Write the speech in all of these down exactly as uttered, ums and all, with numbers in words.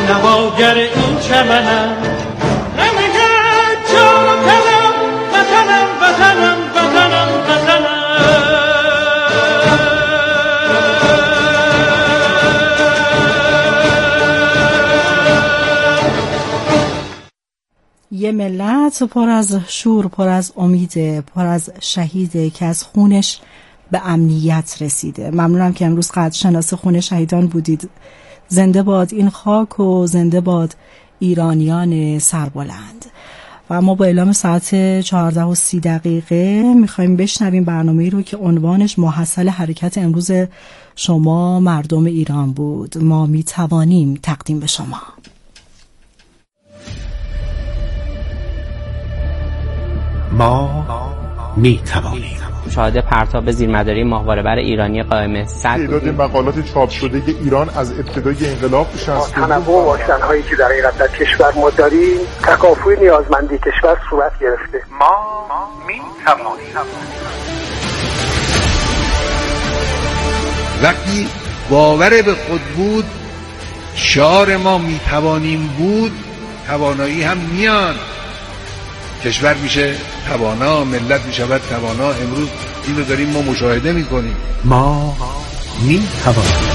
نواگر این چمنم، نمیگه جان و تنم، وطنم وطنم وطنم وطنم. یه ملت پر از شور، پر از امید، پر از شهیده که از خونش به امنیت رسیده. ممنونم که امروز قدرشناس خون شهیدان بودید. زنده باد این خاک و زنده باد ایرانیان سربلند. و ما با اعلام ساعت چهارده و سی دقیقه میخوایم بشنویم برنامه‌ای رو که عنوانش محصل حرکت امروز شما مردم ایران بود. ما میتوانیم تقدیم به شما. ما میتوانیم. مشاهده پرتاب زیرمداری ماهواره‌بر ایرانی قائم صد تعداد مقالات چاپ شده ایران از ابتدای انقلاب به شصت تنوع واکسن‌هایی که در حقیقت در کشور ما داریم تکافؤ نیازمندی کشور صورت گرفته. ما میتوانیم. وقتی باور به خود بود، شعار ما میتوانیم بود، توانایی هم میاد. کشور میشه توانا، ملت میشود توانا. امروز این رو داریم ما مشاهده میکنیم. ما میتوانیم.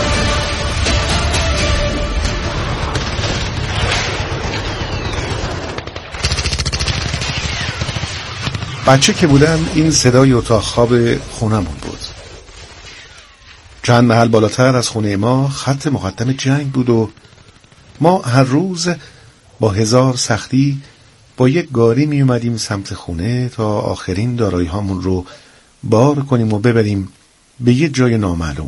بچه که بودم این صدای اتاق خواب خونمون بود. چند محل بالاتر از خونه ما خط مقدم جنگ بود و ما هر روز با هزار سختی با یک گاری می اومدیم سمت خونه تا آخرین دارایی هامون رو بار کنیم و ببریم به یه جای نامعلوم.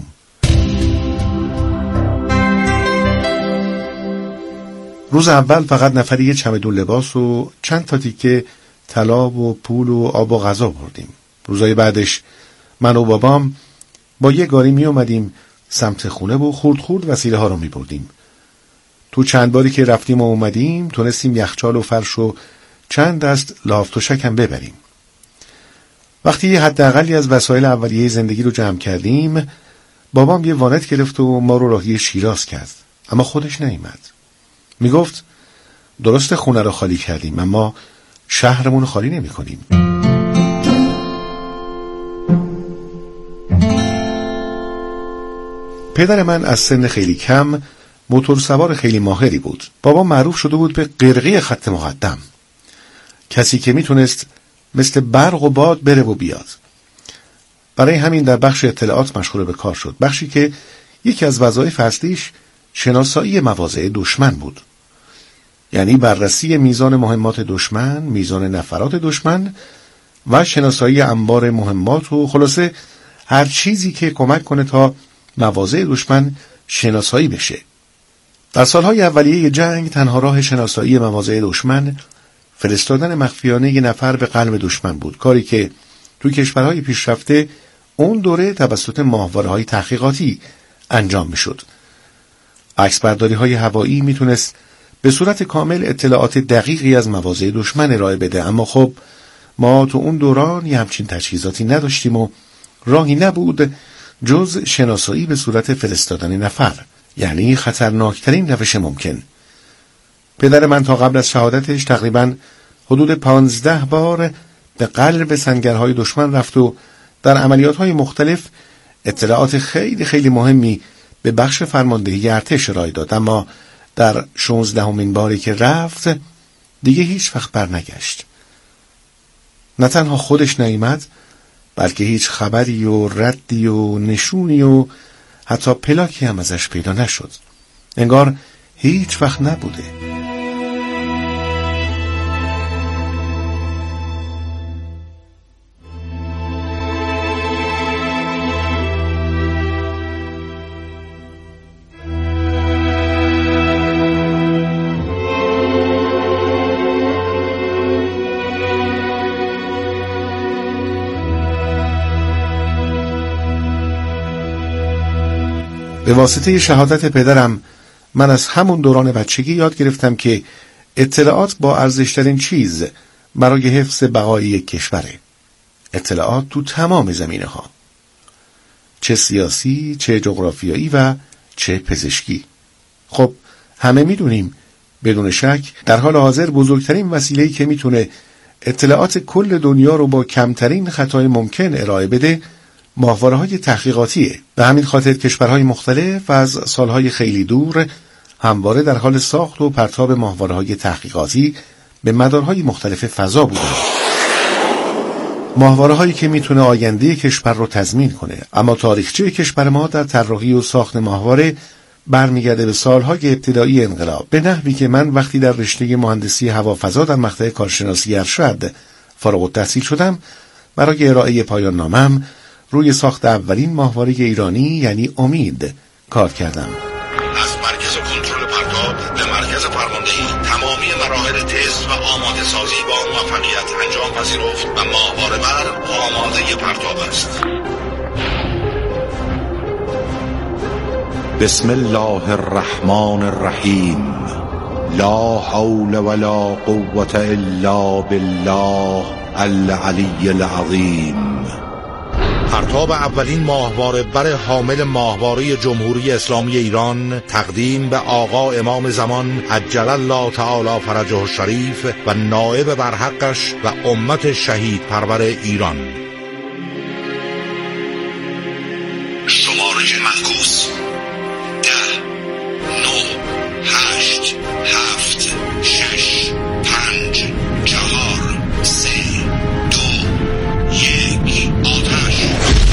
روز اول فقط نفری یه چمدون لباس و چند تا تیکه طلا و پول و آب و غذا بردیم. روزای بعدش من و بابام با یه گاری می اومدیم سمت خونه و خورد خورد وسیله ها رو می بردیم. تو چند باری که رفتیم و اومدیم تونستیم یخچال و فرش و چند دست لافت و شکم ببریم. وقتی یه حداقلی از وسایل اولیه زندگی رو جمع کردیم، بابام یه وانت گرفت و ما رو راهی شیراز کرد. اما خودش نیامد. میگفت درست خونه رو خالی کردیم اما شهرمون رو خالی نمی کنیم. پدر من از سن خیلی کم موتور سوار خیلی ماهری بود. بابا معروف شده بود به قرقی خط مقدم، کسی که میتونست مثل برق و باد بره و بیاد. برای همین در بخش اطلاعات مشغول به کار شد، بخشی که یکی از وظایف اصلیش شناسایی مواضع دشمن بود، یعنی بررسی میزان مهمات دشمن، میزان نفرات دشمن و شناسایی انبار مهمات و خلاصه هر چیزی که کمک کنه تا مواضع دشمن شناسایی بشه. در سالهای اولیه جنگ تنها راه شناسایی مواضع دشمن فرستادن مخفیانه یه نفر به قلب دشمن بود، کاری که توی کشورهای پیشرفته اون دوره توسط ماهواره‌های تحقیقاتی انجام میشد. عکسبرداری‌های هوایی میتونست به صورت کامل اطلاعات دقیقی از مواضع دشمن ارائه بده، اما خب ما تو اون دوران یه همچین تجهیزاتی نداشتیم و راهی نبود جز شناسایی به صورت فرستادن نفر، یعنی خطرناکترین روش ممکن. پدر من تا قبل از شهادتش تقریباً حدود پانزده بار به قلب سنگرهای دشمن رفت و در عملیات‌های مختلف اطلاعات خیلی خیلی مهمی به بخش فرماندهی ارتش ارائه داد، اما در شانزدهمین باری که رفت دیگه هیچ وقت برنگشت. نه تنها خودش نیامد، بلکه هیچ خبری و ردی و نشونی و حتی پلاکی هم ازش پیدا نشد. انگار هیچ وقت نبوده. به واسطه شهادت پدرم من از همون دوران بچگی یاد گرفتم که اطلاعات با ارزشترین چیز برای حفظ بقای یک کشوره. اطلاعات تو تمام زمینه ها، چه سیاسی، چه جغرافیایی و چه پزشکی. خب همه میدونیم بدون شک در حال حاضر بزرگترین وسیله‌ای که میتونه اطلاعات کل دنیا رو با کمترین خطای ممکن ارائه بده ماهواره‌های تحقیقاتیه. به همین خاطر کشورهای مختلف از سالهای خیلی دور همواره در حال ساخت و پرتاب ماهواره‌های تحقیقاتی به مدارهای مختلف فضا بودند. ماهواره‌هایی که میتونه آینده کشور رو تضمین کنه. اما تاریخچه کشور ما در طراحی و ساخت ماهواره برمیگرده به سالهای ابتدایی انقلاب، به نحوی که من وقتی در رشته مهندسی هوافضا در مقطع کارشناسی ارشد فارغ التحصیل شدم، برای ارائه پایان نامم روی ساخت اولین ماهواره ایرانی یعنی امید کار کردم. از مرکز کنترل پرتاب به مرکز فرماندهی تمامی مراحل تست و آماده سازی با موفقیت انجام پذیرفت و ماهواره بر آماده پرتاب است. بسم الله الرحمن الرحیم. لا حول ولا قوة الا بالله العلی العظیم. پرتاب اولین ماهواره بر حامل ماهواره جمهوری اسلامی ایران تقدیم به آقا امام زمان عجل الله تعالی فرجه الشریف و نائب برحقش و امت شهید پرور ایران. شمارش منقوص ده نه هشت هفت شش پنج چهار سه دو یک آتش.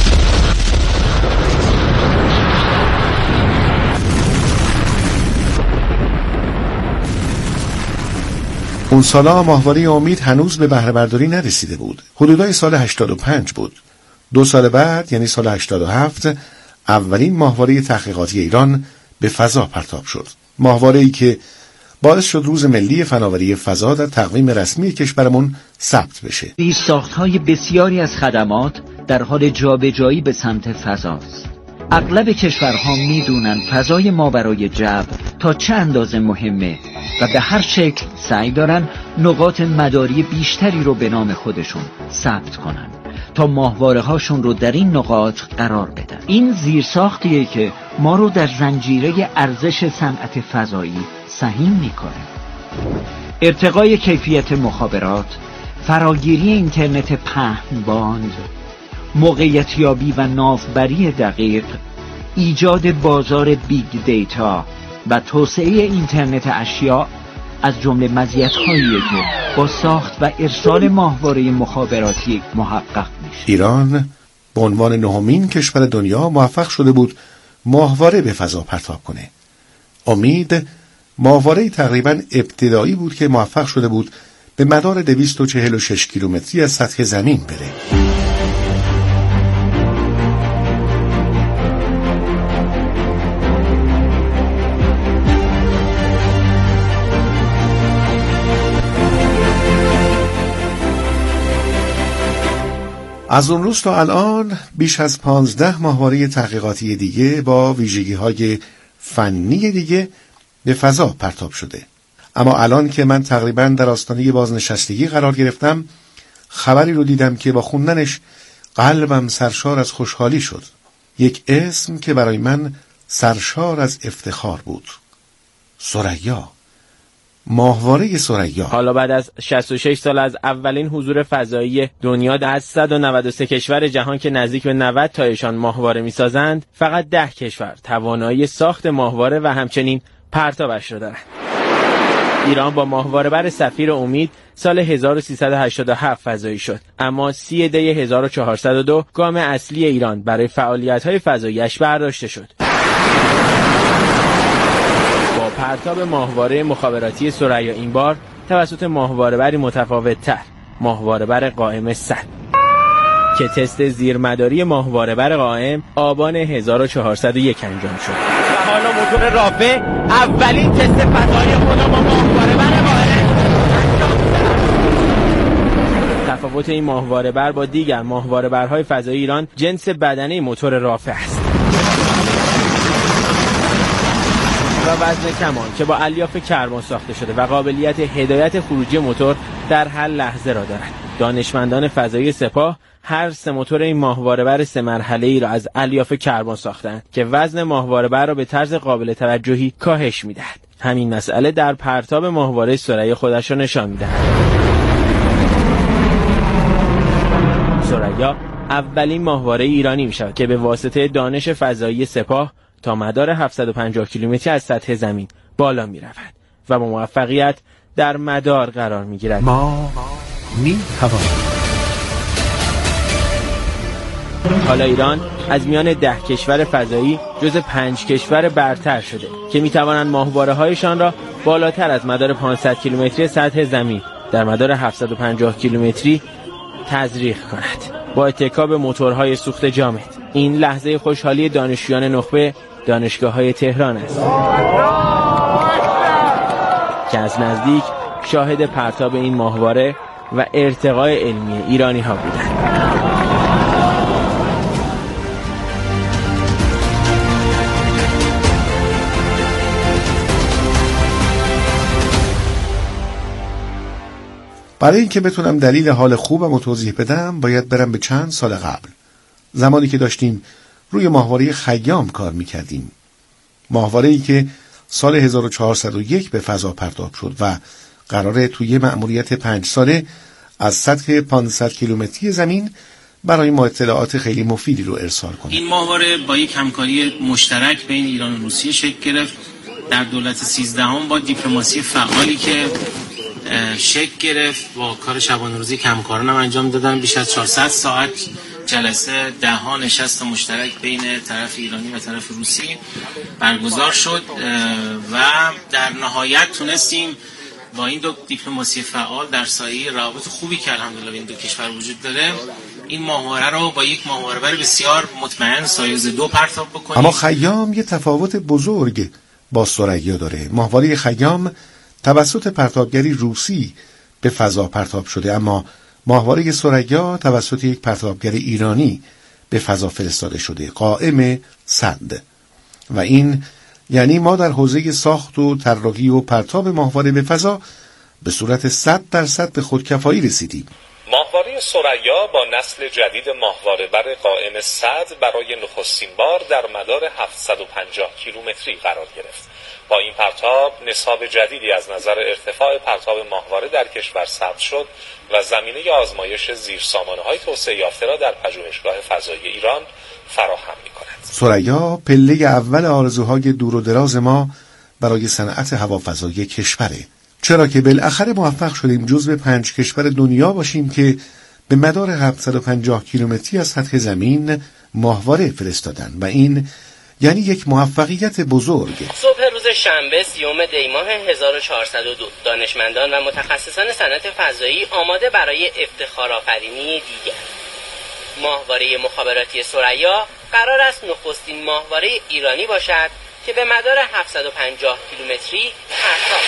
اون سالا ماهواره امید هنوز به بهره برداری نرسیده بود. حدودای سال هشتاد و پنج بود. دو سال بعد یعنی سال هشتاد و هفت اولین ماهواره تحقیقاتی ایران به فضا پرتاب شد. ماهواره‌ای که باعث شد روز ملی فناوری فضا در تقویم رسمی کشورمون ثبت بشه. ساخت‌های بسیاری از خدمات در حال جابجایی به سمت فضاست. اغلب کشورها میدونن فضای ماورای جبر تا چه اندازه مهمه و به هر شکل سعی دارن نقاط مداری بیشتری رو به نام خودشون ثبت کنن تا ماهواره هاشون رو در این نقاط قرار بدن. این زیرساختیه که ما رو در زنجیره ارزش صنعت فضایی سهیم میکنه. ارتقای کیفیت مخابرات، فراگیری اینترنت پهن‌باند، موقعیتیابی و ناوبری دقیق، ایجاد بازار بیگ دیتا و توسعه اینترنت اشیا از جمله مزیت‌هاییه که با ساخت و ارسال ماهواره مخابراتی محقق میشه. ایران به عنوان نهمین کشور دنیا موفق شده بود ماهواره به فضا پرتاب کنه. امید ماهواره تقریباً ابتدایی بود که موفق شده بود به مدار دویست و چهل و شش کیلومتری از سطح زمین بره. از اون روز تا الان بیش از پانزده ماهواره تحقیقاتی دیگه با ویژگی‌های فنی دیگه به فضا پرتاب شده. اما الان که من تقریباً در آستانه بازنشستگی قرار گرفتم، خبری رو دیدم که با خوندنش قلبم سرشار از خوشحالی شد. یک اسم که برای من سرشار از افتخار بود. ثریا. ماهواره ثریا. حالا بعد از شصت و شش سال از اولین حضور فضایی دنیا از صد و نود و سه کشور جهان که نزدیک به نود تایشان ماهواره می‌سازند، فقط ده کشور توانایی ساخت ماهواره و همچنین پرتابش را دارند. ایران با ماهواره بر سفیر امید سال هزار و سیصد و هشتاد و هفت فضایی شد، اما سی دی هزار و چهارصد و دو گام اصلی ایران برای فعالیت‌های فضایی‌اش برداشته شد. با پرتاب ماهواره مخابراتی ثریا این بار توسط ماهواره بری متفاوت‌تر، ماهواره بر قائم صد که تست زیرمداری ماهواره بر قائم آبان هزار و چهارصد و یک انجام شد. و حالا موتور رافع اولین تست فضایی خود با ماهواره بر قائم. تفاوت این ماهواره بر با دیگر ماهواره برهای فضایی ایران جنس بدنه موتور رافع است و وزن کمان که با الیاف کربن ساخته شده و قابلیت هدایت خروجی موتور در هر لحظه را دارد. دانشمندان فضایی سپاه هر سه موتور این ماهواره بر سه مرحله‌ای را از الیاف کربن ساختند که وزن ماهواره بر را به طرز قابل توجهی کاهش می‌دهد. همین مسئله در پرتاب ماهواره ثریا خودش را نشان می‌دهد. ثریا اولین ماهواره ایرانی می‌شود که به واسطه دانش فضایی سپاه تا مدار هفتصد و پنجاه کیلومتری از سطح زمین بالا می‌رود و با موفقیت در مدار قرار می‌گیرد. ما می‌توانیم. حالا ایران از میان ده کشور فضایی جز پنج کشور برتر شده که می‌توانند ماهواره‌هایشان را بالاتر از مدار پانصد کیلومتری سطح زمین در مدار هفتصد و پنجاه کیلومتری تزریق کند با اتکا به موتورهای سوخت جامد. این لحظه خوشحالی دانشجویان نخبه دانشگاه‌های تهران است که از نزدیک شاهد پرتاب این ماهواره و ارتقای علمی ایرانی‌ها بودند. برای اینکه بتونم دلیل حال خوبم رو توضیح بدم باید برم به چند سال قبل، زمانی که داشتیم روی ماهواره خیام کار میکردیم. ماهواره‌ای که سال هزار و چهارصد و یک به فضا پرتاب شد و قراره توی مأموریت پنج ساله از سطح پانصد کیلومتری زمین برای ما اطلاعات خیلی مفیدی رو ارسال کنه. این ماهواره با یک همکاری مشترک بین ایران و روسیه شکل گرفت در دولت سیزدهم با دیپلماسی فعالی که شکل گرفت. با کار شبانه روزی کمکاران هم انجام دادن. بیش از چهارصد ساعت جلسه دهها نشست مشترک بین طرف ایرانی و طرف روسی برگزار شد و در نهایت تونستیم با این دو دیپلماسی فعال در سایه روابط خوبی که الحمدلله این دو کشور وجود داره این ماهواره رو با یک ماهواره بسیار مطمئن سایز دو پرتاب بکنیم. اما خیام یه تفاوت بزرگ با ثریا داره. ماهواره خیام توسط پرتابگری روسی به فضا پرتاب شده، اما ماهواره ثریا توسط یک پرتابگر ایرانی به فضا فرستاده شده، قائم صد. و این یعنی ما در حوزه ساخت و طراحی و پرتاب ماهواره به فضا به صورت صد درصد به خودکفایی رسیدیم. ماهواره ثریا با نسل جدید ماهواره بر قائم صد برای نخستین بار در مدار هفتصد و پنجاه کیلومتری قرار گرفت. با این پرتاب نصاب جدیدی از نظر ارتفاع پرتاب ماهواره در کشور ثبت شد و زمینه آزمایش زیرسامانه‌های توسعه یافته را در پژوهشگاه فضایی ایران فراهم می‌کند. ثریا پله اول آرزوهای دور و دراز ما برای صنعت هوافضایی کشوره، چرا که بالاخره موفق شدیم جزو پنج کشور دنیا باشیم که به مدار هفتصد و پنجاه کیلومتری از سطح زمین ماهواره فرستادن و این یعنی یک موفقیت بزرگ. صبح روز شنبه سیوم دی ماه هزار و چهارصد و دو دانشمندان و متخصصان صنعت فضایی آماده برای افتخارآفرینی دیگر. ماهواره مخابراتی ثریا قرار است نخستین ماهواره ایرانی باشد که به مدار هفتصد و پنجاه کیلومتری پرتاب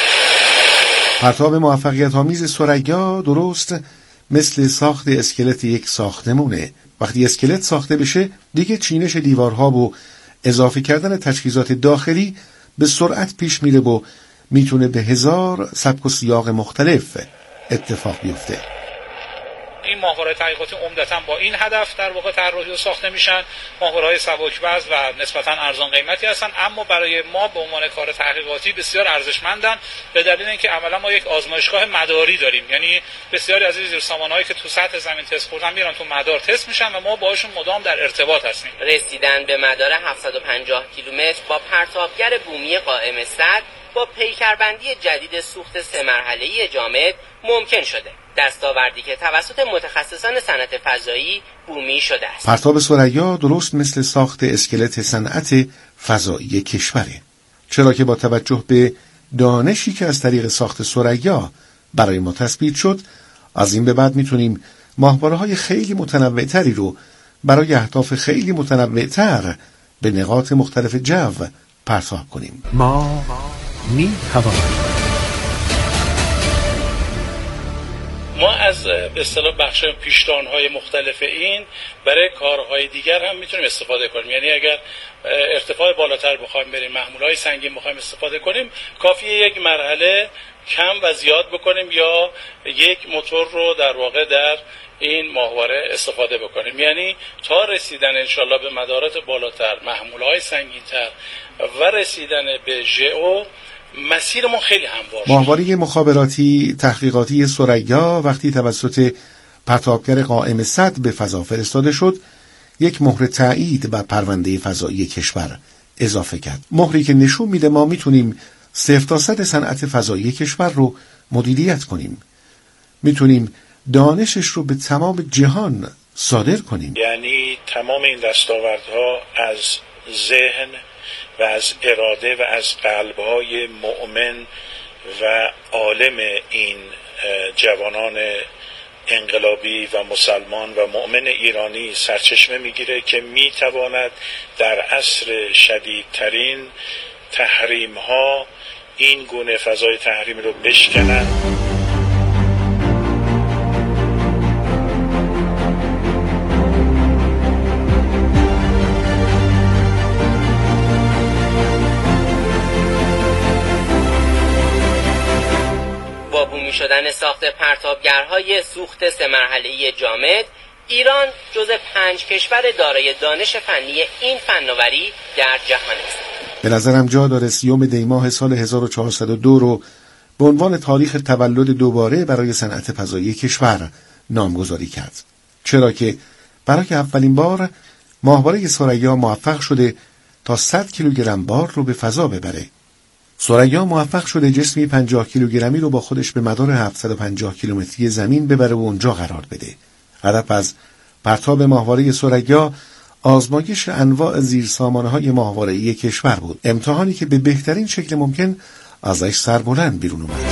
شود. پرتاب موفقیت آمیز ثریا درست مثل ساخت اسکلت یک ساختمونه. وقتی اسکلت ساخته بشه دیگه چینش دیوارها و اضافه کردن تجهیزات داخلی به سرعت پیش میره و میتونه به هزار سبک و سیاق مختلف اتفاق بیفته. این ماهواره تحقیقاتی عمدتاً با این هدف در واقع طراحی و ساخته میشن. ماهواره‌های سبک وزن و نسبتاً ارزان قیمتی هستن، اما برای ما به عنوان کار تحقیقاتی بسیار ارزشمندن به دلیل اینکه عملاً ما یک آزمایشگاه مداری داریم. یعنی بسیاری از این زیرسامانهایی که تو سطح زمین تست خوردن میرن تو مدار تست میشن و ما باهاشون مدام در ارتباط هستیم. رسیدن به مدار هفتصد و پنجاه کیلومتر با پرتابگر بومی قائم صد با پیکربندی جدید سوخت سه مرحله‌ای جامد ممکن شده. دستاوردی که توسط متخصصان صنعت فضایی بومی شده است. پرتاب ثریا درست مثل ساخت اسکلت صنعت فضایی کشوره، چرا که با توجه به دانشی که از طریق ساخت ثریا برای ما تثبیت شد، از این به بعد میتونیم ماهواره‌های خیلی متنوع‌تری رو برای اهداف خیلی متنوع‌تر به نقاط مختلف جو پرتاب کنیم. ما می توانیم. ما از به اصطلاح بخش پیشران‌های مختلف این برای کارهای دیگر هم میتونیم استفاده کنیم. یعنی اگر ارتفاع بالاتر بخوایم بریم، محمول‌های سنگین بخوایم استفاده کنیم، کافیه یک مرحله کم و زیاد بکنیم یا یک موتور رو در واقع در این ماهواره استفاده بکنیم. یعنی تا رسیدن انشالله به مدارات بالاتر، محمول‌های سنگین‌تر و رسیدن به ژئو مسیرمون خیلی هموار شد. ماهواره مخابراتی تحقیقاتی ثریا وقتی توسط پرتابگر قائم صدر به فضا فرستاده شد، یک مهر تایید بر پرونده فضایی کشور اضافه کرد. مهری که نشون میده ما میتونیم صفر تا صد صنعت فضایی کشور رو مدیریت کنیم، میتونیم دانشش رو به تمام جهان صادر کنیم. یعنی تمام این دستاوردها از ذهن و از اراده و از قلبهای مؤمن و عالم این جوانان انقلابی و مسلمان و مؤمن ایرانی سرچشمه میگیره که میتواند در عصر شدیدترین تحریم ها این گونه فضای تحریمی رو بشکنن. با بومی شدن ساخت پرتابگرهای سوخت سه مرحله‌ای جامد، ایران جزو پنج کشور دارای دانش فنی این فناوری در جهان است. به نظرم جا داره سیوم دی ماه سال هزار و چهارصد و دو رو به عنوان تاریخ تولد دوباره برای صنعت فضایی کشور نامگذاری کرد، چرا که برای اولین بار ماهواره ثریا موفق شده تا صد کیلوگرم بار رو به فضا ببره. ثریا موفق شده جسمی پنجاه کیلوگرمی رو با خودش به مدار هفتصد و پنجاه کیلومتری زمین ببره و اونجا قرار بده. هدف از پرتاب ماهواره ثریا آزمایش انواع زیرسامانه‌های ماهواره‌ای کشور بود، امتحانی که به بهترین شکل ممکن ازش سربلند بیرون اومد.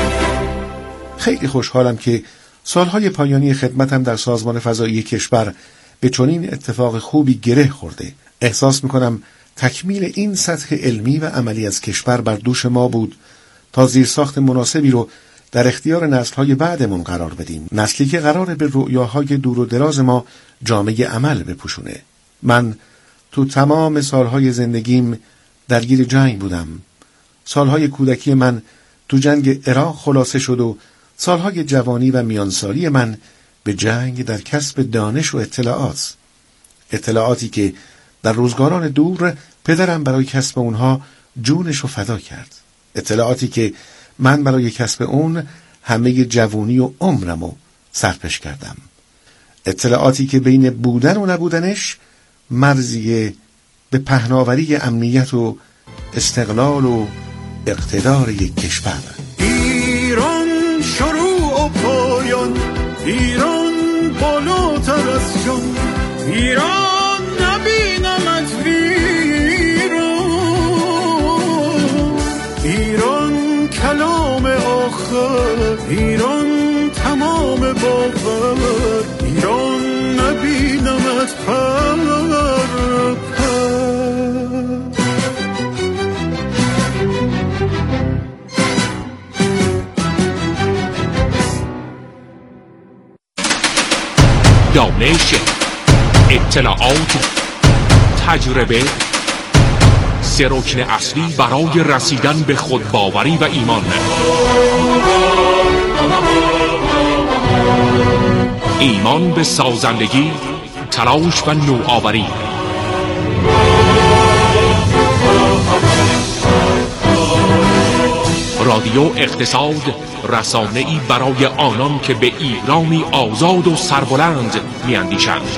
خیلی خوشحالم که سالهای پایانی خدمتم در سازمان فضایی کشور به چنین اتفاق خوبی گره خورده. احساس میکنم تکمیل این سطح علمی و عملی از کشور بر دوش ما بود تا زیرساخت مناسبی رو در اختیار نسل‌های بعدمون قرار بدیم، نسلی که قراره به رؤیاهای دور و دراز ما جامعه عمل بپوشونه. من تو تمام سالهای زندگیم درگیر جنگ بودم. سالهای کودکی من تو جنگ عراق خلاصه شد و سالهای جوانی و میانسالی من به جنگ در کسب دانش و اطلاعات. اطلاعاتی که در روزگاران دور پدرم برای کسب اونها جونش رو فدا کرد. اطلاعاتی که من برای کسب اون همه جوانی و عمرمو صرفش کردم. اطلاعاتی که بین بودن و نبودنش مرزی به پهناوری امنیت و استقلال و اقتدار یک کشور. ایران شروع و پایان، ایران بالاتر از جان، ایران نبینمت ویران، ایران کلام آخر، ایران تمام باور، ایران نبینمت پر دانش، اطلاعات، تجربه، سه رکن اصلی برای رسیدن به خودباوری و ایمان. ایمان به سازندگی، تلاش و نوآوری. رادیو اقتصاد، رسانه‌ای برای آنان که به ایرانی آزاد و سربلند می‌اندیشند.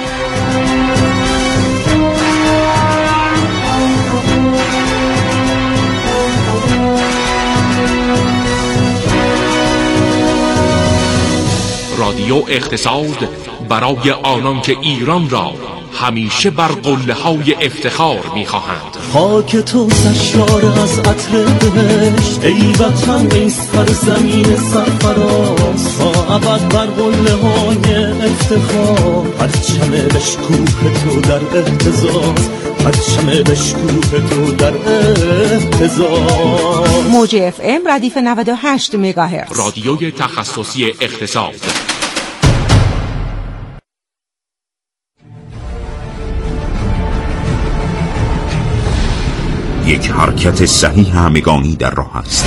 رادیو اقتصاد برای آنان که ایران را همیشه بر قله‌های افتخار می‌خواهند. خاک تو سرشار از عطر بهشت، ای وطن ای سرزمین سرفراز، تا ابد بر قله‌های افتخار، پرچم بشکوه تو در اهتزاز، پرچم بشکوه تو در اهتزاز. موج اف ام ردیف نود و هشت مگاهرتز، رادیوی تخصصی اقتصاد. یک حرکت صحیح همگانی در راه است.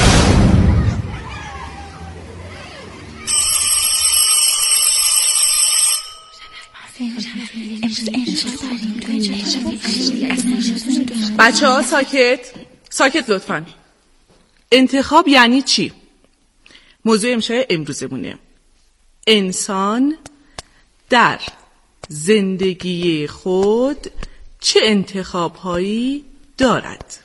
بچه ها ساکت ساکت لطفاً. انتخاب یعنی چی؟ موضوع امشای امروزمونه. انسان در زندگی خود چه انتخاب‌هایی دارد؟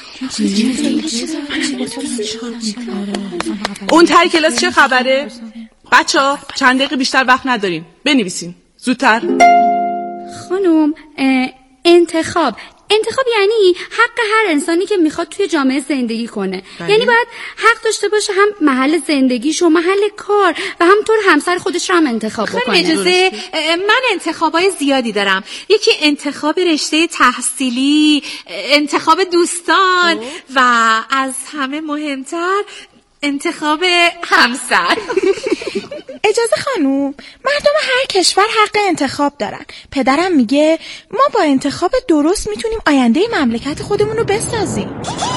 اون تای کلاس چه خبره؟ بچه ها چند دقیقه بیشتر وقت نداریم، بنویسین زودتر. خانم انتخاب انتخاب یعنی حق هر انسانی که میخواد توی جامعه زندگی کنه. بله. یعنی باید حق داشته باشه هم محل زندگیش و محل کار و همطور همسر خودش رو هم انتخاب بکنه. اجازه من انتخابای زیادی دارم. یکی انتخاب رشته تحصیلی، انتخاب دوستان اوه. و از همه مهمتر انتخاب همسر. اجازه خانوم، مردم هر کشور حق انتخاب دارن. پدرم میگه ما با انتخاب درست میتونیم آینده مملکت خودمون رو بسازیم.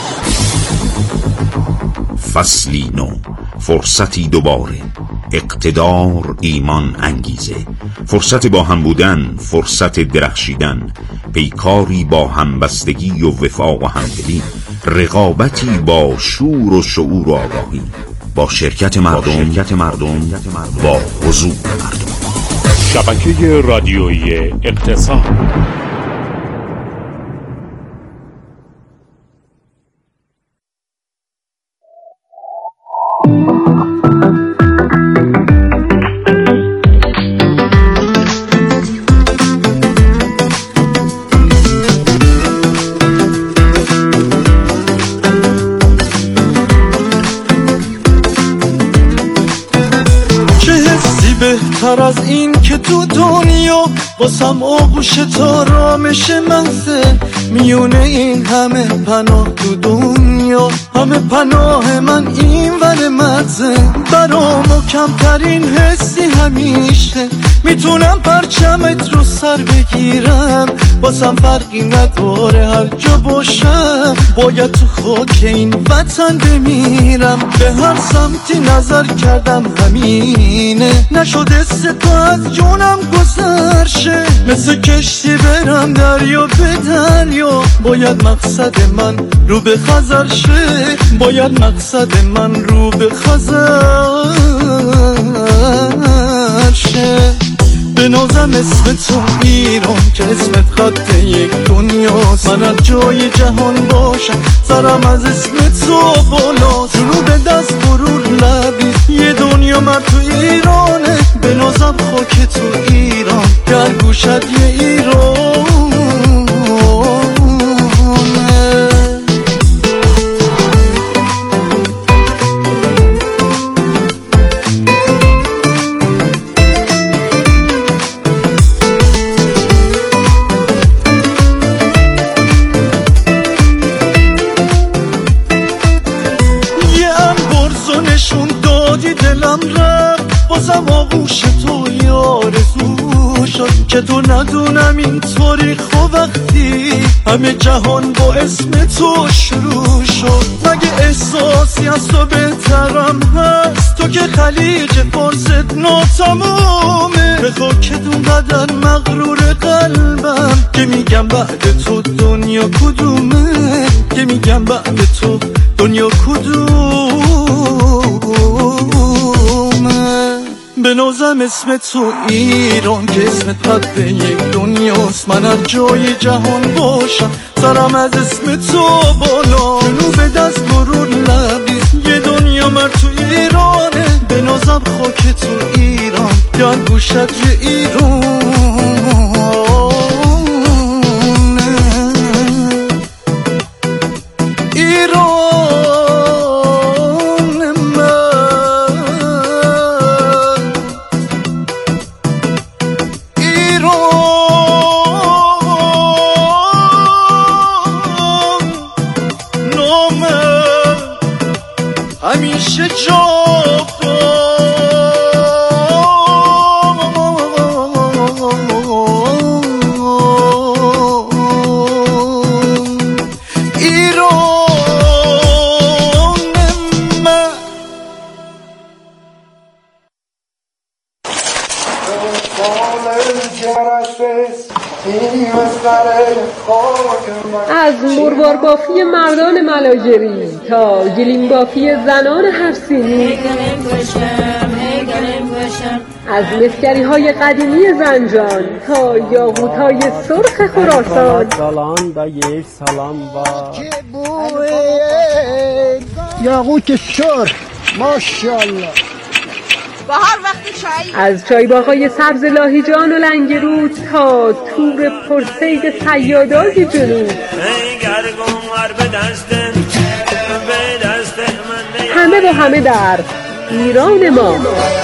فصلی نو، فرصتی دوباره، اقتدار، ایمان، انگیزه، فرصت با هم بودن، فرصت درخشیدن، پیکاری با همبستگی و وفاق و همدلی، رقابتی با شور و شعور و آگاهی، با شرکت مردم، شرکت مردم با حضور مردم. شبکه رادیویی اقتصاد. بهتر از این که تو دنیا واسم آغوش تارامش منزل، میونه این همه پناه تو دنیا، همه پناه من این ور مرزه. برام کمترین حسی همیشه میتونم پرچمت رو سر بگیرم، واسم فرقی نداره هر جا باشم، باید تو خاک این وطن بمیرم. به هر سمتی نظر کردم همینه، نشده سه تا از جونم گذرشه، مثل کشتی برم دریا به دریا، باید مقصد من رو به خزر شه، باید مقصد من رو به خزر شه. به نازم اسم تو ایران که اسمت خط یک دنیاست، من از جای جهان باشم سرم از اسم تو بالاست، جنوب دست برور لبی یه دنیا من تو ایرانه، به نازم خاک تو ایران گر گوشت یه ایرانه. آغوش تو یارزو شد که تو ندونم اینطوری خب وقتی همه جهان با اسم تو شروع شد. مگه احساسی از تو بهترم هست؟ تو که خلیج فارست ناتمامه، به خاکتون بدن مغرور قلبم که میگم بعد تو دنیا کدومه، که میگم بعد تو دنیا کدومه. به نازم اسم تو ایران که اسمت خط یک دنیاست، من از جای جهان باشم سرم از اسم تو بالا، جنوب دست برون لبی یه دنیا من تو ایرانه، به نازم خاک تو ایران گر گوشت یه ایران. همیشه جا از مروار بافی مردان ملاجری تا گلیم بافی زنان هرسینی، از مسگری های قدیمی زنجان تا یاقوت های سرخ خراسان، یاقوت سرخ ماشاءالله. بهار وقت چای، از چایباغای سبز لاهیجان و لنگرود تا تور پرسید صیادای جنوب، همه با همه در ایران ما.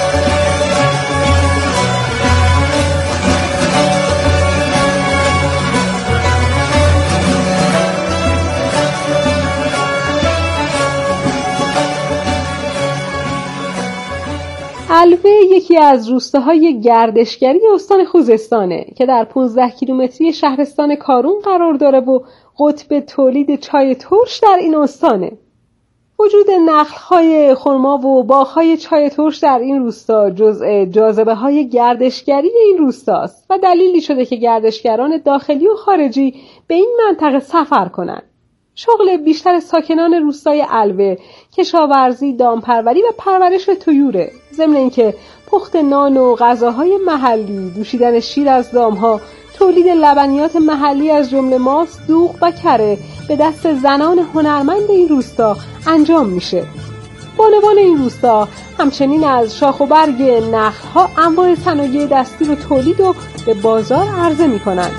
علوه یکی از روستاهای گردشگری استان خوزستانه که در پانزده کیلومتری شهرستان کارون قرار داره و قطب تولید چای ترش در این استانه. وجود نخل‌های خرما و باغ‌های چای ترش در این روستا جزء جاذبه‌های گردشگری این روستاست و دلیلی شده که گردشگران داخلی و خارجی به این منطقه سفر کنند. شغل بیشتر ساکنان روستای علوه کشاورزی، دامپروری و پرورش طیوره، ضمن اینکه پخت نان و غذاهای محلی، دوشیدن شیر از دامها، تولید لبنیات محلی از جمله ماست، دوغ و کره به دست زنان هنرمند این روستا انجام میشه. بانوان این روستا همچنین از شاخ و برگ نخل‌ها انواع صنایع دستی رو تولید و به بازار عرضه میکنند.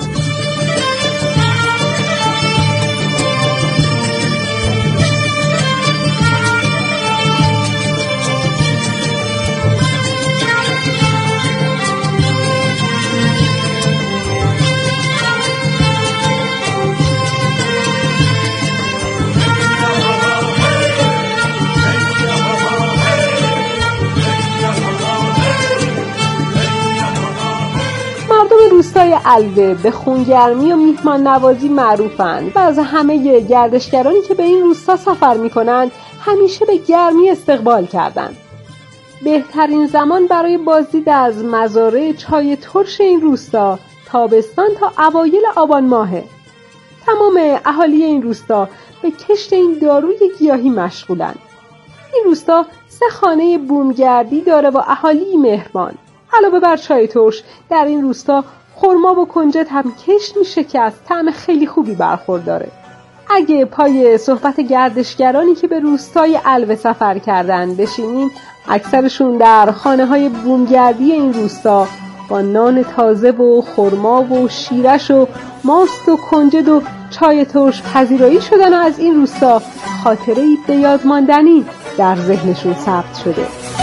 روستای علوه به خونگرمی و میهمان نوازی معروفند و از همه گردشگرانی که به این روستا سفر میکنند همیشه به گرمی استقبال کردند. بهترین زمان برای بازدید از مزارع چای ترش این روستا تابستان تا اوایل آبان ماهه. تمام اهالی این روستا به کشت این داروی گیاهی مشغولند. این روستا سه خانه بومگردی داره و اهالی مهربان. علاوه بر چای ترش در این روستا خرما و کنجد هم کشت میشه که از طعم خیلی خوبی برخورداره. اگه پای صحبت گردشگرانی که به روستای علوه سفر کردن بشینین، اکثرشون در خانه های بومگردی این روستا با نان تازه و خرما و شیرش و ماست و کنجد و چای ترش پذیرایی شدن و از این روستا خاطره‌ای به یاد ماندنی در ذهنشون ثبت شده.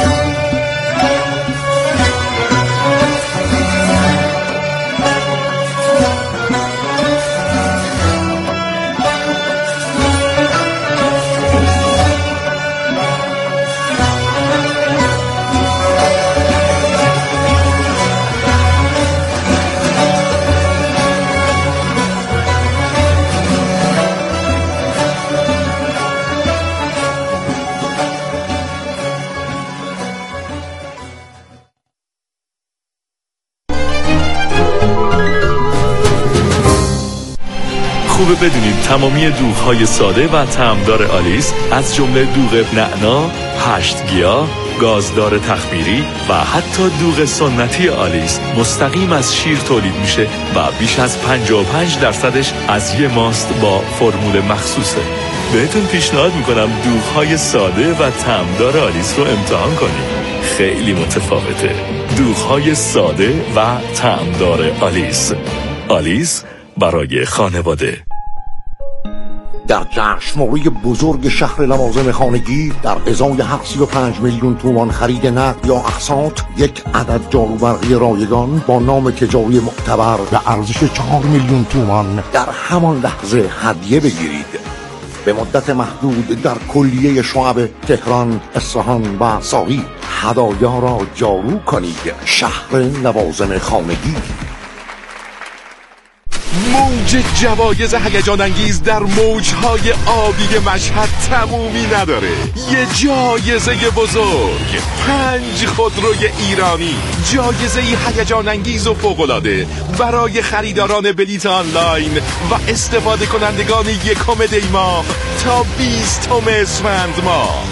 خوبه بدونید تمامی دوغ‌های ساده و طعمدار آلیس از جمله دوغ نعنا، هشت گیاه، گازدار تخمیری و حتی دوغ سنتی آلیس مستقیم از شیر تولید میشه و بیش از پنجاه و پنج درصدش از یه ماست با فرمول مخصوصه. بهتون پیشنهاد میکنم دوغ‌های ساده و طعمدار آلیس رو امتحان کنید. خیلی متفاوته. دوغ‌های ساده و طعمدار آلیس. آلیس برای خانواده. در جشنواره بزرگ شهر لوازم خانگی در ازای سی و پنج میلیون تومان خرید نقد یا اقساط یک عدد جاروبرقی رایگان با نام تجاری معتبر به ارزش چهار میلیون تومان در همان لحظه هدیه بگیرید. به مدت محدود در کلیه شعب تهران، اصفهان و ساقی هدایا را جارو کنید. شهر لوازم خانگی. موج جوایز هیجان انگیز در موجهای آبی مشهد تمومی نداره. یه جایزه بزرگ، پنج خودروی ایرانی، جایزه هیجان انگیز و فوق‌العاده برای خریداران بلیت آنلاین و استفاده کنندگان یکم دی ماه تا بیستم اسفند ماه.